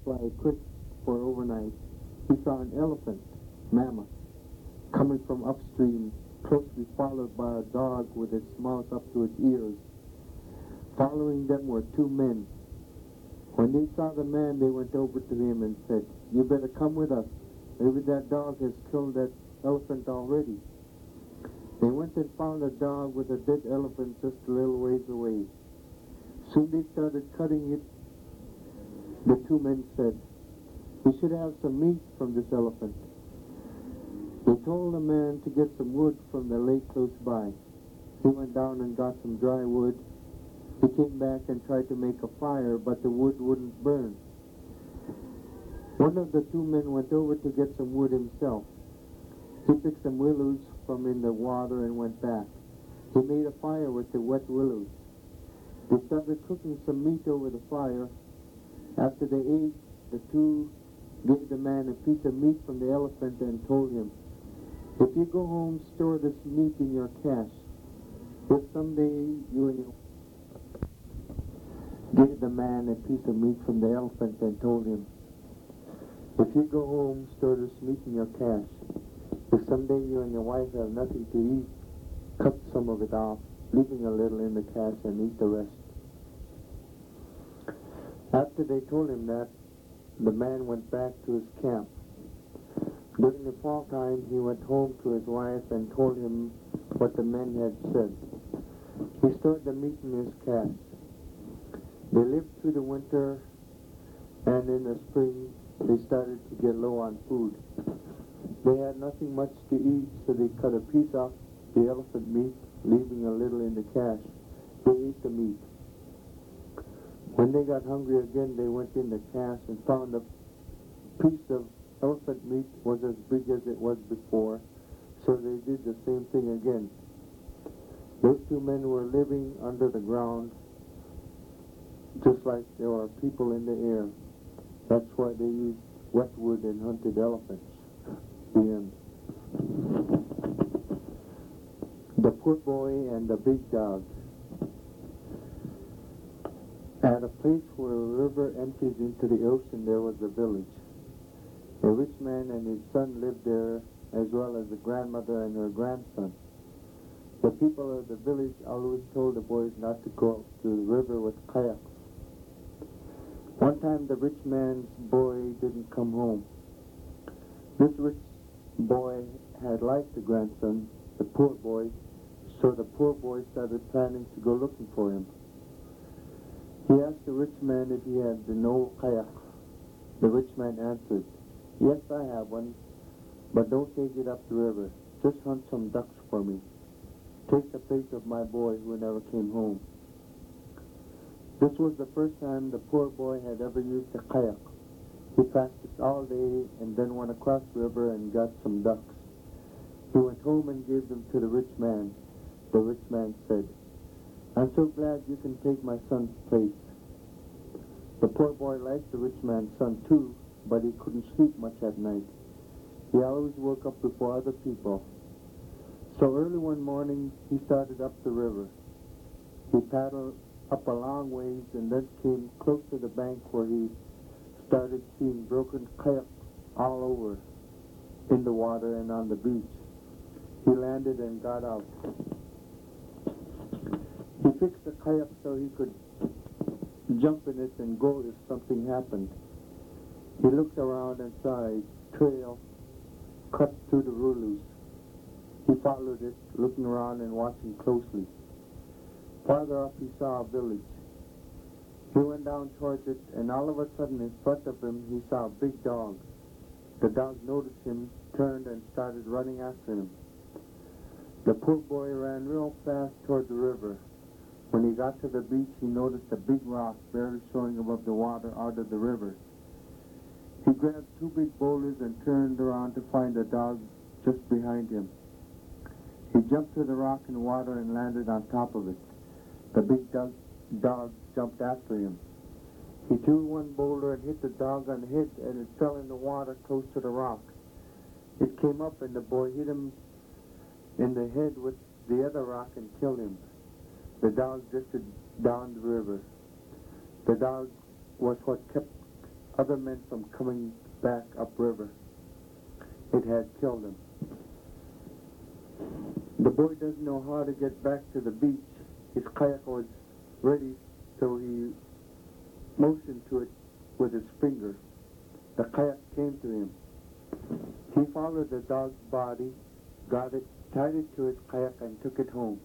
fly quick for overnight, he saw an elephant, mammoth, coming from upstream, closely followed by a dog with its mouth up to its ears. Following them were two men. When they saw the man, they went over to him and said, "You better come with us. Maybe that dog has killed that elephant already." They went and found a dog with a dead elephant just a little ways away. Soon they started cutting it. The two men said, "We should have some meat from this elephant." They told the man to get some wood from the lake close by. He went down and got some dry wood. He came back and tried to make a fire, but the wood wouldn't burn. One of the two men went over to get some wood himself. He picked some willows from in the water and went back. He made a fire with the wet willows. They started cooking some meat over the fire. After they ate, the two gave the man a piece of meat from the elephant and told him, "If you go home, store this meat in your cache. If someday you and your..." Gave the man a piece of meat from the elephant and told him, "If you go home, store this meat in your cache. If someday you and your wife have nothing to eat, cut some of it off, leaving a little in the cache and eat the rest." After they told him that, the man went back to his camp. During the fall time, he went home to his wife and told him what the men had said. He stored the meat in his cache. They lived through the winter, and in the spring, they started to get low on food. They had nothing much to eat, so they cut a piece off the elephant meat, leaving a little in the cache. They ate the meat. When they got hungry again, they went in the cache and found a piece of elephant meat was as big as it was before, so they did the same thing again. Those two men were living under the ground, just like there are people in the air. That's why they used wet wood and hunted elephants. The end. The poor boy and the big dog. At a place where a river empties into the ocean, there was a village. A rich man and his son lived there, as well as a grandmother and her grandson. The people of the village always told the boys not to go to the river with kayaks. One time the rich man's boy didn't come home. This rich boy had liked the grandson, the poor boy, so the poor boy started planning to go looking for him. He asked the rich man if he had no kayak. The rich man answered, "Yes, I have one, but don't take it up the river. Just hunt some ducks for me. Take the place of my boy who never came home." This was the first time the poor boy had ever used a kayak. He practiced all day and then went across the river and got some ducks. He went home and gave them to the rich man. The rich man said, "I'm so glad you can take my son's place." The poor boy liked the rich man's son too, but he couldn't sleep much at night. He always woke up before other people. So early one morning, he started up the river. He paddled up a long ways and then came close to the bank where he started seeing broken kayaks all over in the water and on the beach. He landed and got out. He fixed the kayak so he could jump in it and go if something happened. He looked around and saw a trail cut through the willows. He followed it, looking around and watching closely. Farther up he saw a village. He went down towards it, and all of a sudden in front of him he saw a big dog. The dog noticed him, turned and started running after him. The poor boy ran real fast toward the river. When he got to the beach, he noticed a big rock barely showing above the water out of the river. He grabbed two big boulders and turned around to find the dog just behind him. He jumped to the rock in water and landed on top of it. The big dog jumped after him. He threw one boulder and hit the dog on the head, and it fell in the water close to the rock. It came up, and the boy hit him in the head with the other rock and killed him. The dog drifted down the river. The dog was what kept other men from coming back upriver. It had killed him. The boy doesn't know how to get back to the beach. His kayak was ready, so he motioned to it with his finger. The kayak came to him. He followed the dog's body, got it, tied it to his kayak, and took it home.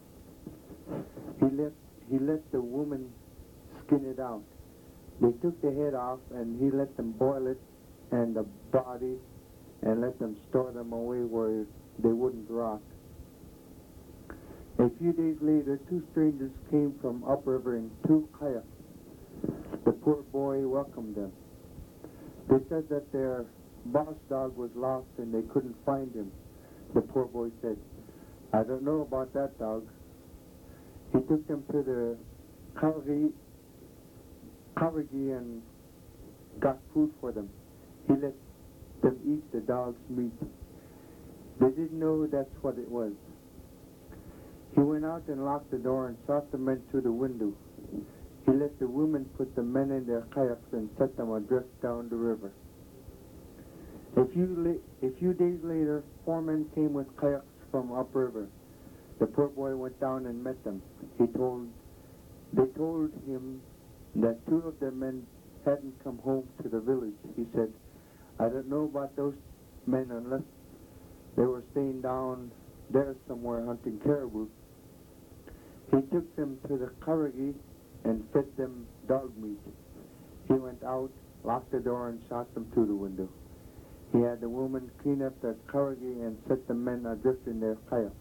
He let the woman skin it out. They took the head off, and he let them boil it and the body, and let them store them away where they wouldn't rot. A few days later, two strangers came from upriver in two kayaks. The poor boy welcomed them. They said that their boss dog was lost and they couldn't find him. The poor boy said, "I don't know about that dog." He took them to the Kawagi and got food for them. He let them eat the dog's meat. They didn't know that's what it was. He went out and locked the door and shot the men through the window. He let the women put the men in their kayaks and set them adrift down the river. A few days later, 4 men came with kayaks from upriver. The poor boy went down and met them. They told him that 2 of their men hadn't come home to the village. He said, "I don't know about those men unless they were staying down there somewhere hunting caribou." He took them to the Kawagi and fed them dog meat. He went out, locked the door, and shot them through the window. He had the woman clean up the Kawagi and set the men adrift in their kayaks.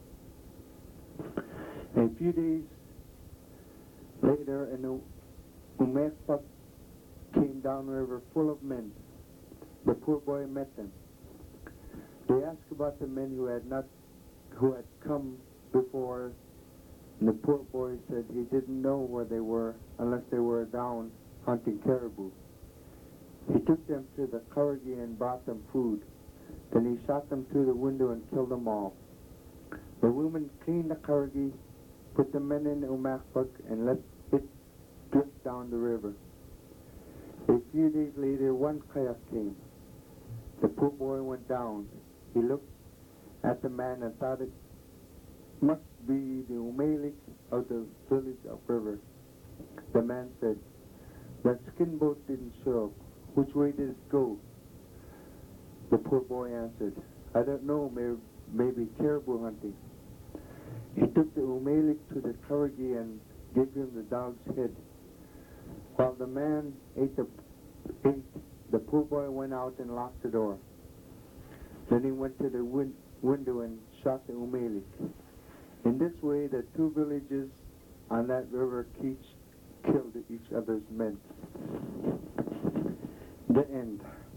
A few days later, an Umekpak came downriver full of men. The poor boy met them. They asked about the men who had come before, and the poor boy said he didn't know where they were unless they were down hunting caribou. He took them to the Kawagi and brought them food. Then he shot them through the window and killed them all. The women cleaned the Kawagi, put the men in the Umakpak, and let it drift down the river. A few days later, 1 kayak came. The poor boy went down. He looked at the man and thought it must be the Umelik of the village upriver. The man said, "That skin boat didn't show up. Which way did it go?" The poor boy answered, "I don't know, maybe caribou hunting." He took the Umelik to the Kawagi and gave him the dog's head. While the man ate, the poor boy went out and locked the door. Then he went to the window and shot the Umelik. In this way, the 2 villages on that river killed each other's men. The end.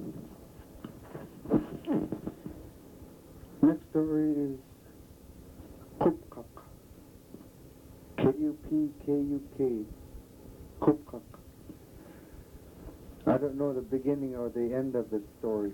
Next story is Kupkak. Kupkuk. Kupkak. I don't know the beginning or the end of this story.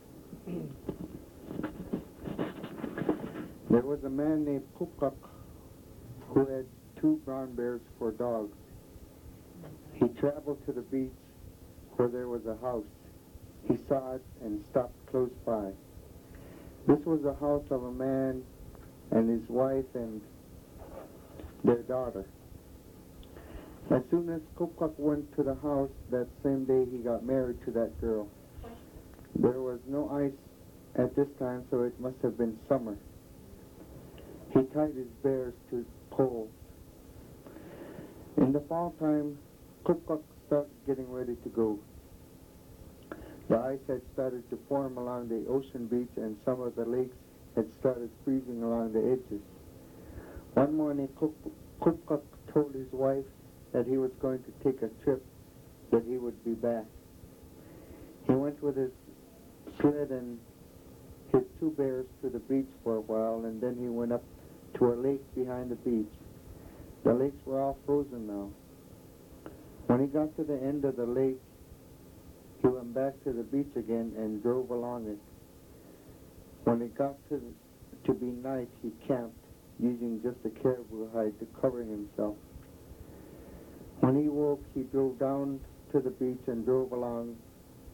There was a man named Kupkak who had 2 brown bears for dogs. He traveled to the beach where there was a house. He saw it and stopped close by. This was the house of a man and his wife and their daughter. As soon as Kupkak went to the house, that same day he got married to that girl. There was no ice at this time, so it must have been summer. He tied his bears to poles. In the fall time, Kupkak started getting ready to go. The ice had started to form along the ocean beach, and some of the lakes had started freezing along the edges. One morning, Kupkak told his wife that he was going to take a trip, that he would be back. He went with his sled and his 2 bears to the beach for a while, and then he went up to a lake behind the beach. The lakes were all frozen now. When he got to the end of the lake, he went back to the beach again and drove along it. When it got to be night, he camped, using just a caribou hide to cover himself. When he woke, he drove down to the beach and drove along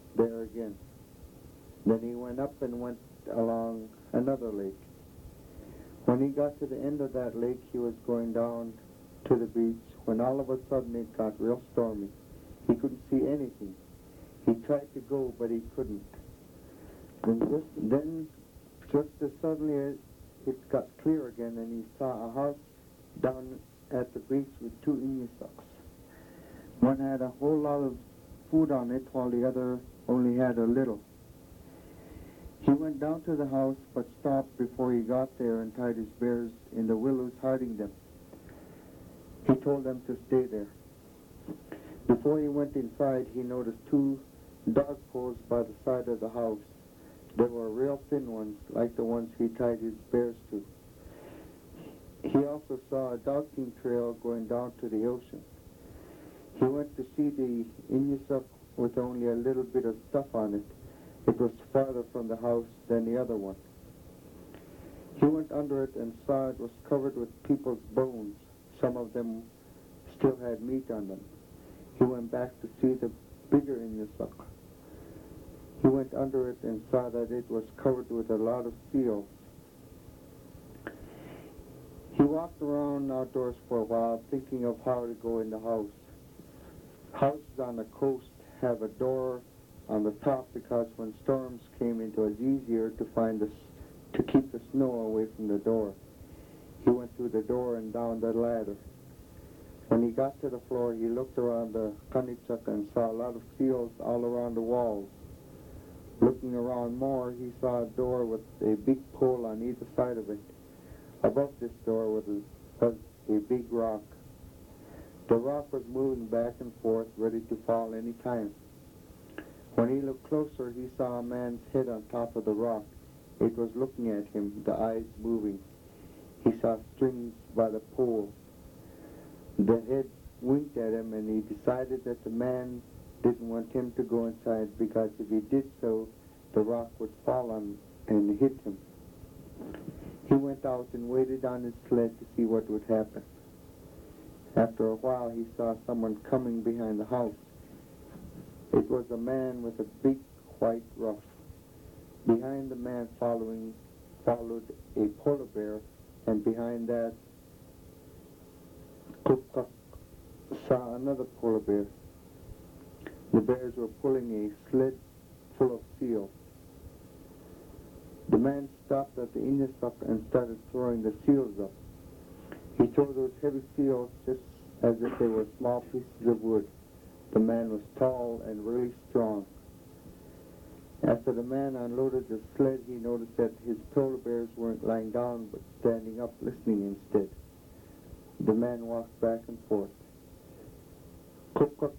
there again. Then he went up and went along another lake. When he got to the end of that lake, he was going down to the beach when all of a sudden it got real stormy. He couldn't see anything. He tried to go, but he couldn't. And just as suddenly it got clear again, and he saw a house down at the beach with two Inusuks. One had a whole lot of food on it, while the other only had a little. He went down to the house, but stopped before he got there and tied his bears in the willows, hiding them. He told them to stay there. Before he went inside, he noticed two dog poles by the side of the house. They were real thin ones, like the ones he tied his bears to. He also saw a dog team trail going down to the ocean. He went to see the Inusuk with only a little bit of stuff on it. It was farther from the house than the other one. He went under it and saw it was covered with people's bones. Some of them still had meat on them. He went back to see the bigger Inusuk. He went under it and saw that it was covered with a lot of seals. He walked around outdoors for a while, thinking of how to go in the house. Houses on the coast have a door on the top because when storms came, it was easier to keep the snow away from the door. He went through the door and down the ladder. When he got to the floor, he looked around the Kanichak and saw a lot of seals all around the walls. Looking around more, he saw a door with a big pole on either side of it. Above this door was a big rock. The rock was moving back and forth, ready to fall any time. When he looked closer, he saw a man's head on top of the rock. It was looking at him, the eyes moving. He saw strings by the pole. The head winked at him, and he decided that the man didn't want him to go inside because if he did so, the rock would fall on and hit him. He went out and waited on his sled to see what would happen. After a while, he saw someone coming behind the house. It was a man with a big white ruff. Behind the man followed a polar bear, and behind that, Kupkak saw another polar bear. The bears were pulling a sled full of seals. The man stopped at the Inusuk and started throwing the seals up. He threw those heavy seals just as if they were small pieces of wood. The man was tall and really strong. After the man unloaded the sled, he noticed that his polar bears weren't lying down but standing up listening instead. The man walked back and forth. Kupkak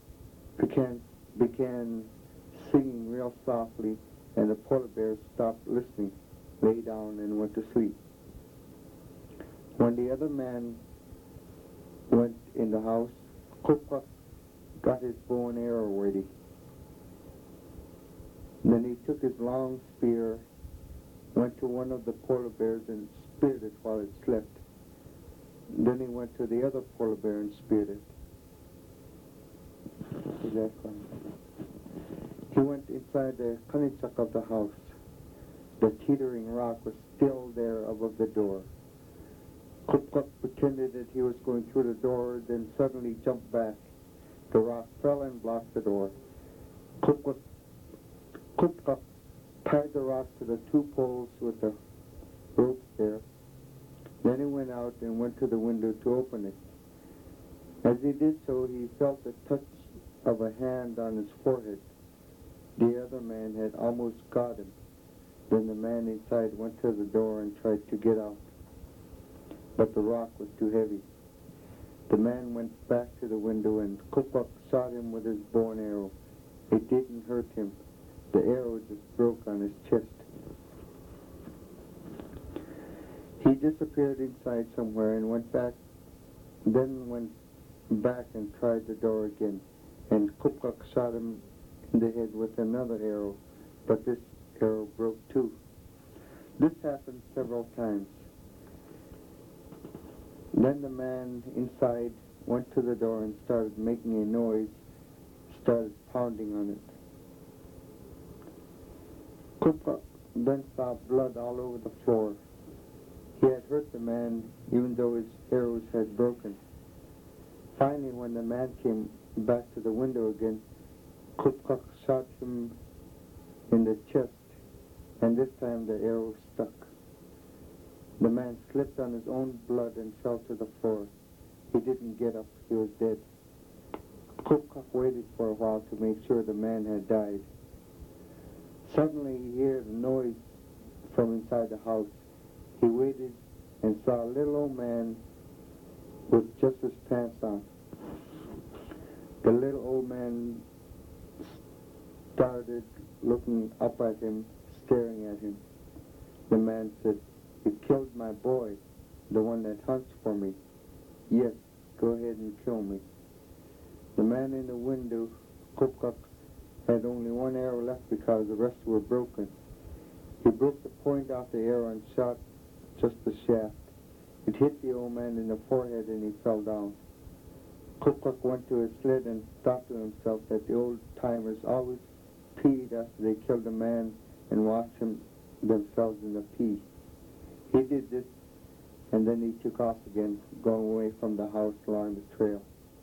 began singing real softly, and the polar bears stopped listening, lay down, and went to sleep. When the other man went in the house, Kupkak got his bow and arrow ready. Then he took his long spear, went to one of the polar bears and speared it while it slept. Then he went to the other polar bear and speared it. He went inside the Kanichak of the house. The teetering rock was still there above the door. Kupkak pretended that he was going through the door, then suddenly jumped back. The rock fell and blocked the door. Kupkak tied the rock to the two poles with the ropes there. Then he went out and went to the window to open it. As he did so, he felt the touch of a hand on his forehead. The other man had almost got him. Then the man inside went to the door and tried to get out. But the rock was too heavy. The man went back to the window and Kupkak shot him with his bow and arrow. It didn't hurt him. The arrow just broke on his chest. He disappeared inside somewhere and went back and tried the door again. And Kupkak shot him in the head with another arrow, but this arrow broke too. This happened several times. Then the man inside went to the door and started making a noise, started pounding on it. Kupka then saw blood all over the floor. He had hurt the man even though his arrows had broken. Finally, when the man came back to the window again, Kupka shot him in the chest, and this time the arrow stuck. The man slipped on his own blood and fell to the floor. He didn't get up. He was dead. Kupka waited for a while to make sure the man had died. Suddenly he heard a noise from inside the house. He waited and saw a little old man with just his pants on. The little old man started looking up at him, staring at him. The man said, "You killed my boy, the one that hunts for me." "Yes, go ahead and kill me." The man in the window, Kupka, had only one arrow left because the rest were broken. He broke the point off the arrow and shot just the shaft. It hit the old man in the forehead and he fell down. Kupka went to his sled and thought to himself that the old-timers always peed after they killed a man and washed themselves in the pee. He did this, and then he took off again, going away from the house along the trail.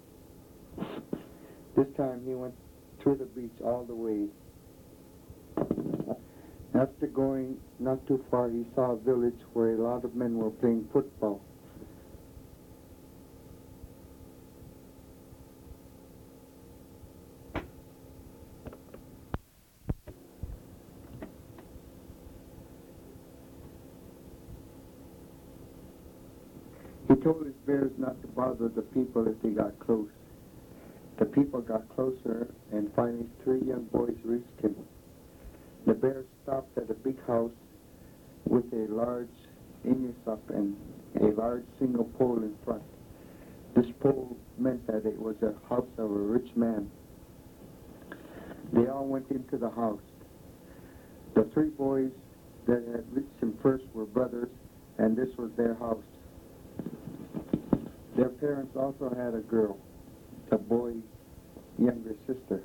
This time he went through the beach all the way. After going not too far, he saw a village where a lot of men were playing football. He told his bears not to bother the people if they got close. The people got closer, and finally 3 young boys reached him. The bears stopped at a big house with a large inyasuk and a large single pole in front. This pole meant that it was a house of a rich man. They all went into the house. The 3 boys that had reached him first were brothers, and this was their house. Their parents also had a girl, the boy's younger sister.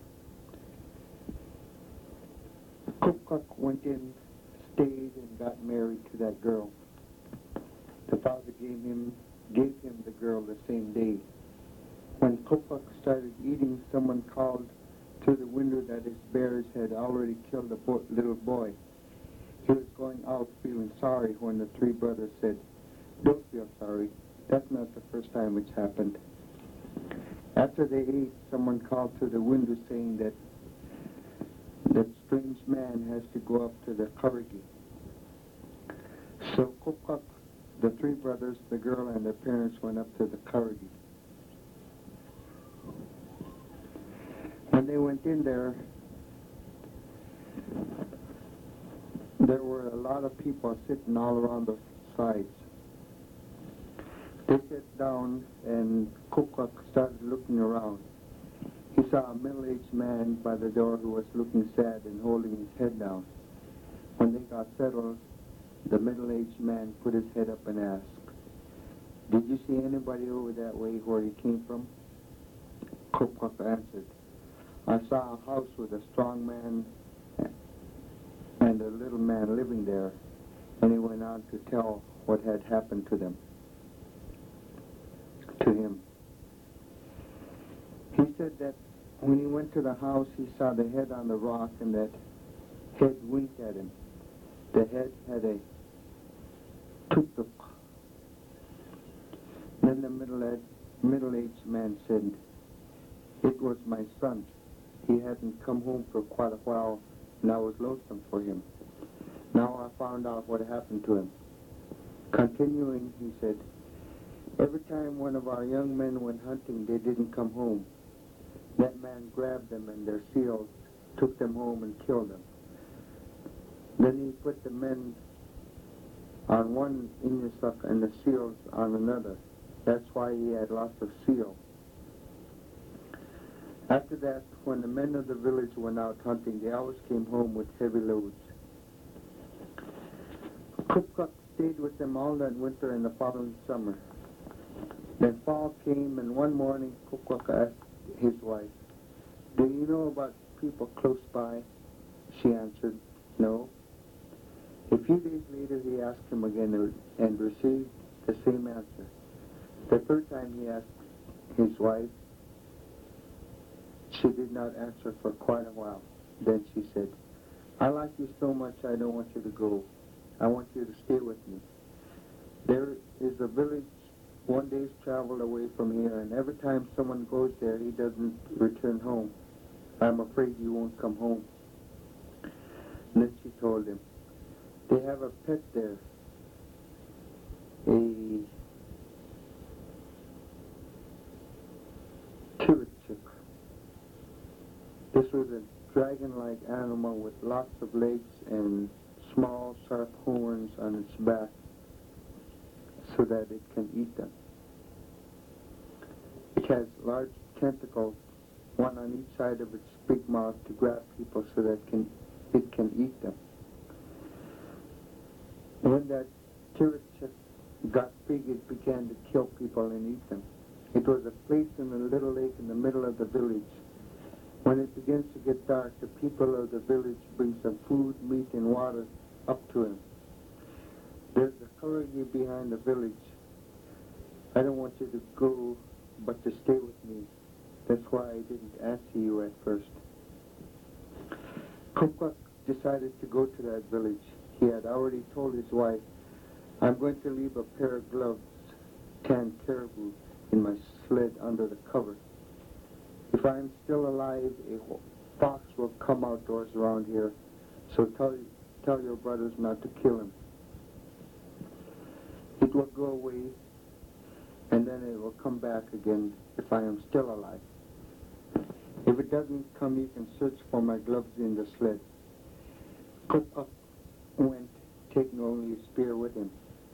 Kupka went in, stayed, and got married to that girl. The father gave him the girl the same day. When Kupka started eating, someone called through the window that his bears had already killed a little boy. He was going out feeling sorry when the 3 brothers said, "Don't feel sorry. That's not the first time it's happened." After they ate, someone called through the window saying that that strange man has to go up to the Karagi. So Kupka, the 3 brothers, the girl, and their parents went up to the Karagi. When they went in there were a lot of people sitting all around the sides. They sat down, and Kupka started looking around. He saw a middle-aged man by the door who was looking sad and holding his head down. When they got settled, the middle-aged man put his head up and asked, "Did you see anybody over that way where he came from?" Kupka answered, "I saw a house with a strong man and a little man living there," and he went on to tell what had happened to him. He said that when he went to the house, he saw the head on the rock, and that head winked at him. The head had a tutuk. Then the middle-aged man said, "It was my son. He hadn't come home for quite a while, and I was lonesome for him. Now I found out what happened to him." Continuing, he said, "Every time one of our young men went hunting, they didn't come home. That man grabbed them and their seals, took them home and killed them. Then he put the men on one inyasuk and the seals on another. That's why he had lots of seal. After that, when the men of the village went out hunting, they always came home with heavy loads." Kupka stayed with them all that winter and the following summer. Then fall came, and one morning Kupka asked his wife, "Do you know about people close by?" She answered, "No." A few days later, he asked him again and received the same answer. The third time he asked his wife, she did not answer for quite a while. Then she said, I like you so much I don't want you to go. I want you to stay with me. There is a village 1 day's travel away from here, and every time someone goes there, he doesn't return home. I'm afraid you won't come home. And then she told him, they have a pet there, a Tirachik. This was a dragon-like animal with lots of legs and small, sharp horns on its back so that it can eat them. It has large tentacles, one on each side of its big mouth to grab people so that it can eat them. When that Tirachik got big, it began to kill people and eat them. It was a place in a little lake in the middle of the village. When it begins to get dark, the people of the village bring some food, meat, and water up to him. There's a Karagi behind the village. I don't want you to go, but to stay with me. That's why I didn't answer you at first. Kupkak decided to go to that village. He had already told his wife, I'm going to leave a pair of gloves, canned caribou, in my sled under the cover. If I'm still alive, a fox will come outdoors around here, so tell your brothers not to kill him. It will go away, and then it will come back again if I am still alive. If it doesn't come, you can search for my gloves in the sled. Kupkak went, taking only a spear with him.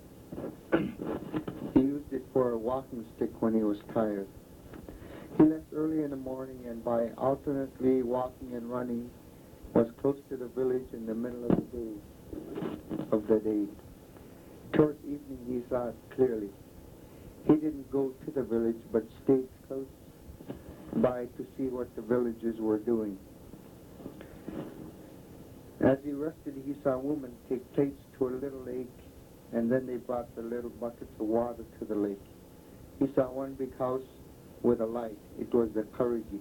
He used it for a walking stick when he was tired. He left early in the morning, and by alternately walking and running, was close to the village in the middle of the day. Towards evening, he saw it clearly. He didn't go to the village, but stayed close by to see what the villagers were doing. As he rested, he saw a woman take plates to a little lake, and then they brought the little buckets of water to the lake. He saw one big house with a light. It was the Karagi.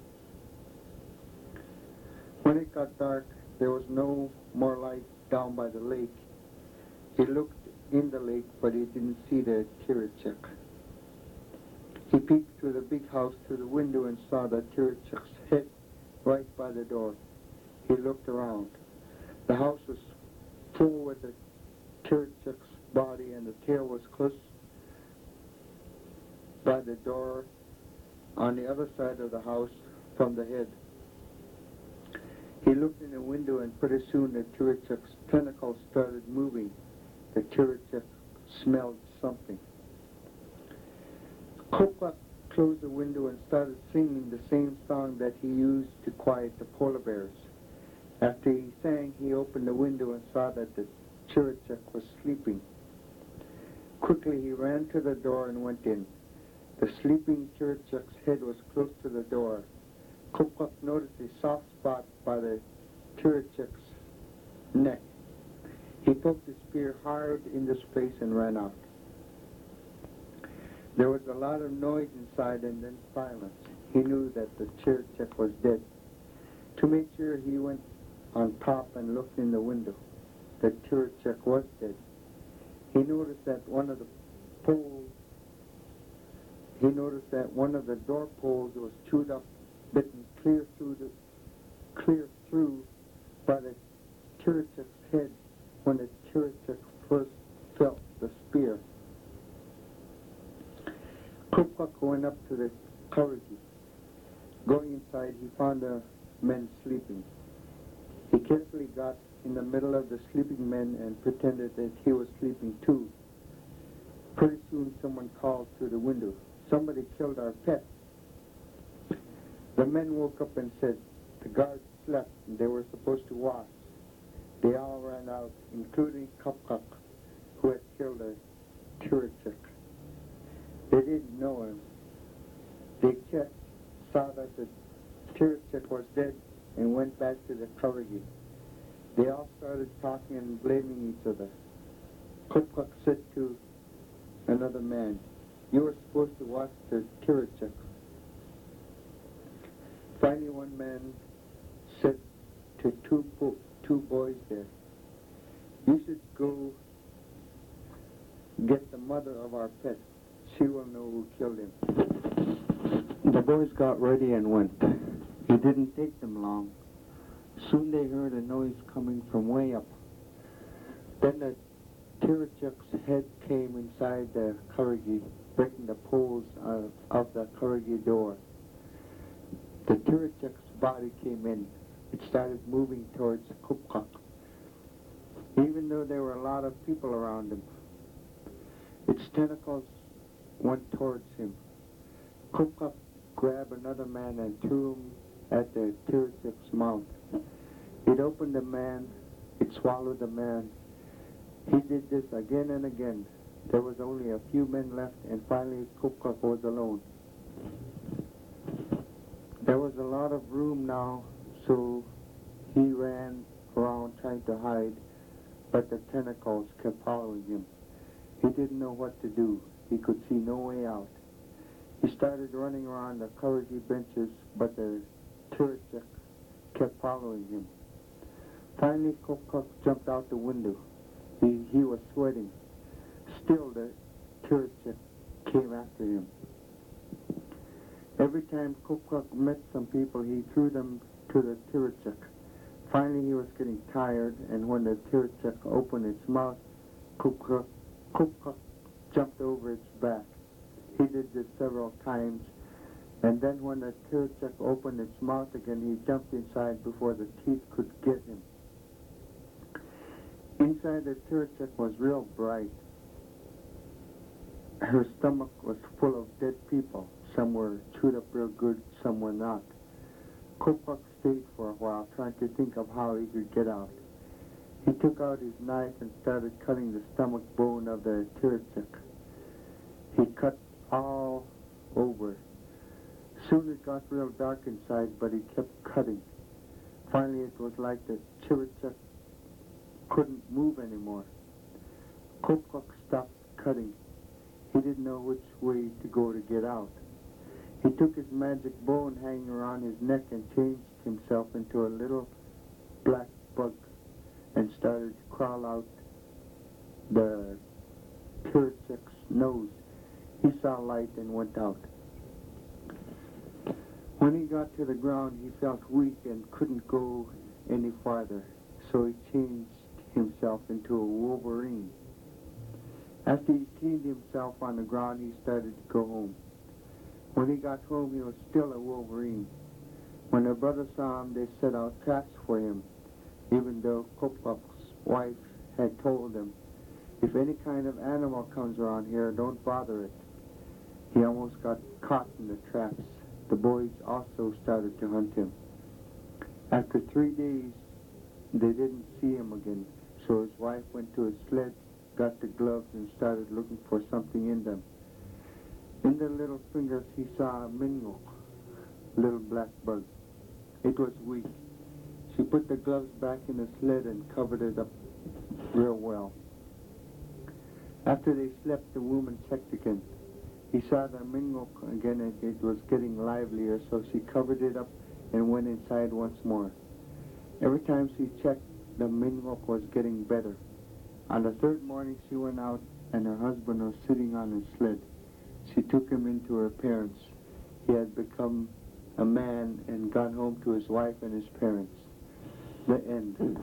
When it got dark, there was no more light down by the lake. He looked in the lake, but he didn't see the Tirachik. He peeked through the big house through the window and saw the Tirachik's head right by the door. He looked around. The house was full with the Tirachik's body, and the tail was close by the door on the other side of the house from the head. He looked in the window, and pretty soon the Tirachik's tentacles started moving. The Tirachik smelled something. Kupkak closed the window and started singing the same song that he used to quiet the polar bears. After he sang, he opened the window and saw that the Tirachik was sleeping. Quickly he ran to the door and went in. The sleeping Tirachik's head was close to the door. Kupkak noticed a soft spot by the Tirachik's neck. He poked his spear hard in this place and ran out. There was a lot of noise inside and then silence. He knew that the Tirachik was dead. To make sure, he went on top and looked in the window. The Tirachik was dead. He noticed that one of the door poles was chewed up, bitten clear through by the Tirachik's head when the Tirachik first felt the spear. Kupkak went up to the Karagi. Going inside, he found the men sleeping. He carefully got in the middle of the sleeping men and pretended that he was sleeping too. Pretty soon someone called through the window, "Somebody killed our pet." The men woke up and said the guards slept and they were supposed to watch. They all ran out, including Kupkak, who had killed a Tirachik. They didn't know him. They checked, saw that the Tirachik was dead, and went back to the Karagi. They all started talking and blaming each other. Kupkuk said to another man, "You were supposed to watch the Tirachuk." Finally, one man said to two boys there, "You should go get the mother of our pet. She will know who killed him." The boys got ready and went. It didn't take them long. Soon they heard a noise coming from way up. Then the Tirachuk's head came inside the Kurragi, breaking the poles of the Kurragi door. The Tirachuk's body came in. It started moving towards Kupkuk, even though there were a lot of people around him. Its tentacles went towards him. Kupkuk grabbed another man and threw him at the Tirachuk's mouth. It opened the man. It swallowed the man. He did this again and again. There was only a few men left, and finally Kupkuk was alone. There was a lot of room now, so he ran around trying to hide, but the tentacles kept following him. He didn't know what to do. He could see no way out. He started running around the Kurragi benches, but the Tirachuk kept following him. Finally, Kupkuk jumped out the window. He was sweating. Still, the Tirachuk came after him. Every time Kupkuk met some people, he threw them to the Tirachuk. Finally, he was getting tired, and when the Tirachuk opened its mouth, Kupkuk jumped over its back. He did this several times, and then when the Tirachuk opened its mouth again, he jumped inside before the teeth could get him. Inside the Tirachuk was real bright. Her stomach was full of dead people. Some were chewed up real good, some were not. Kupkuk stayed for a while, trying to think of how he could get out. He took out his knife and started cutting the stomach bone of the Tirachuk. He cut all over. Soon it got real dark inside, but he kept cutting. Finally, it was like the Tirachuk couldn't move anymore. Kupkuk stopped cutting. He didn't know which way to go to get out. He took his magic bone hanging around his neck and changed himself into a little black bug and started to crawl out the Tirachuk's nose. He saw light and went out. When he got to the ground, he felt weak and couldn't go any farther, so he changed himself into a wolverine. After he cleaned himself on the ground, he started to go home. When he got home, he was still a wolverine. When the brothers saw him, they set out traps for him, even though Kupkuk's wife had told them, "If any kind of animal comes around here, don't bother it." He almost got caught in the traps. The boys also started to hunt him. After 3 days, they didn't see him again, so his wife went to his sled, got the gloves, and started looking for something in them. In the little fingers, he saw a mingo, little black bug. It was weak. She put the gloves back in the sled and covered it up real well. After they slept, the woman checked again. He saw the mingo again, and it was getting livelier, so she covered it up and went inside once more. Every time she checked, the mingo was getting better. On the third morning, she went out, and her husband was sitting on his sled. She took him into her parents. He had become a man and gone home to his wife and his parents. The end.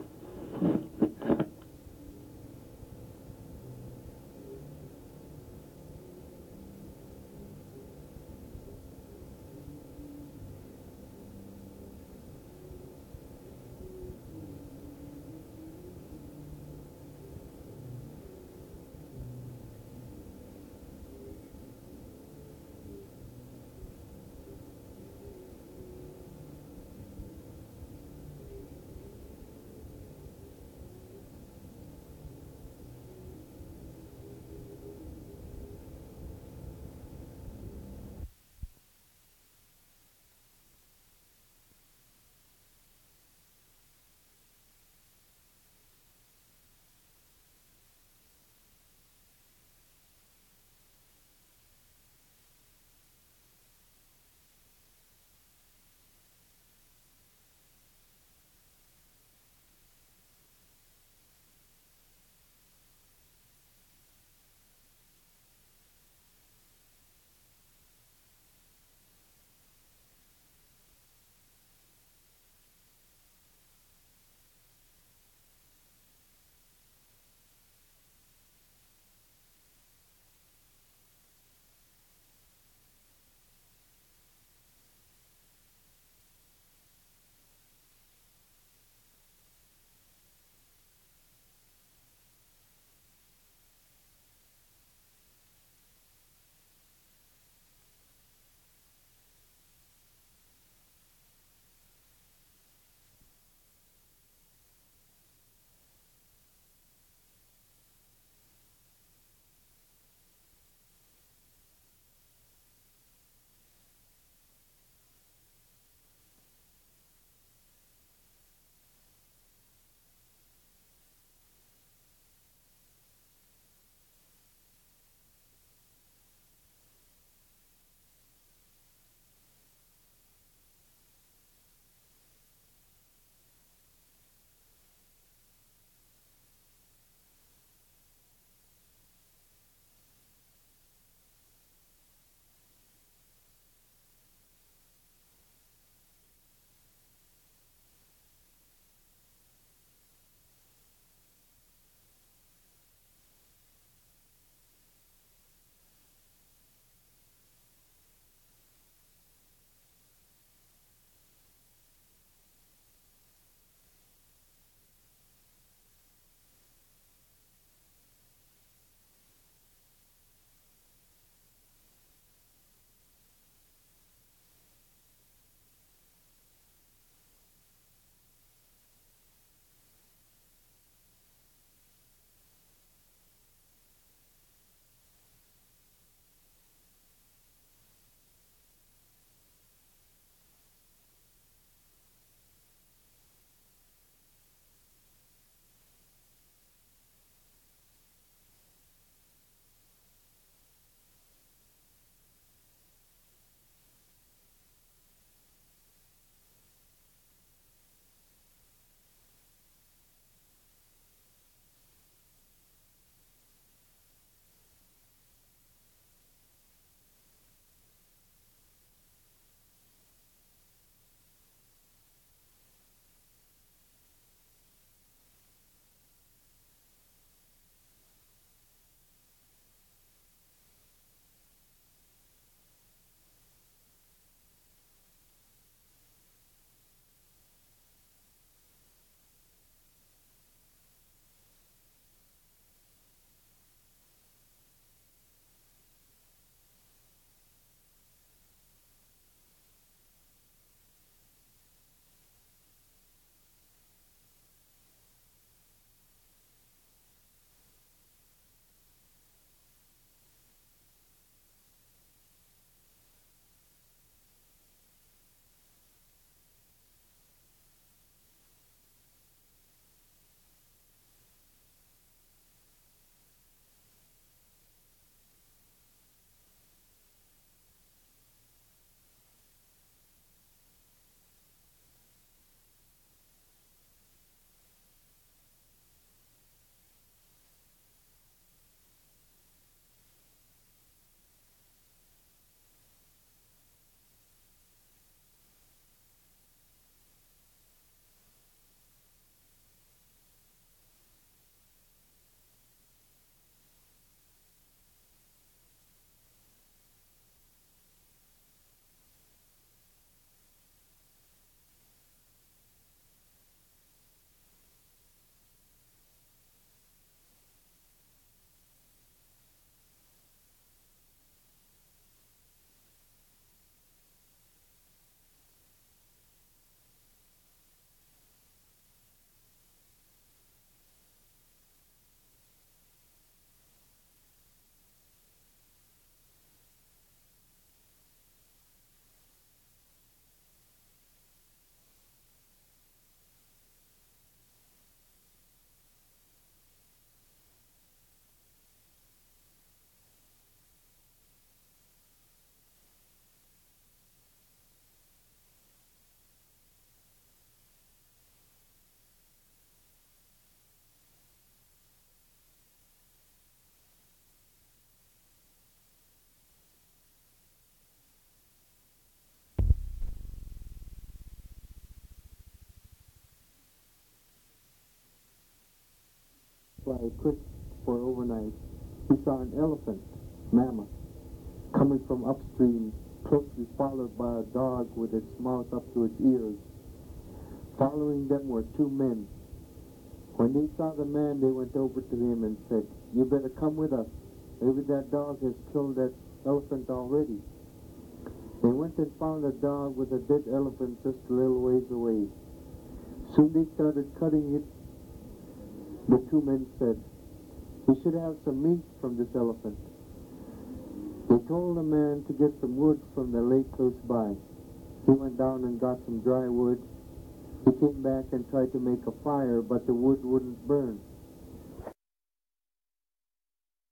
by Chris for overnight, he saw an elephant, mammoth, coming from upstream, closely followed by a dog with its mouth up to its ears. Following them were two men. When they saw the man, they went over to him and said, "You better come with us. Maybe that dog has killed that elephant already." They went and found a dog with a dead elephant just a little ways away. Soon they started cutting it. The two men said, "We should have some meat from this elephant." They told the man to get some wood from the lake close by. He went down and got some dry wood. He came back and tried to make a fire, but the wood wouldn't burn.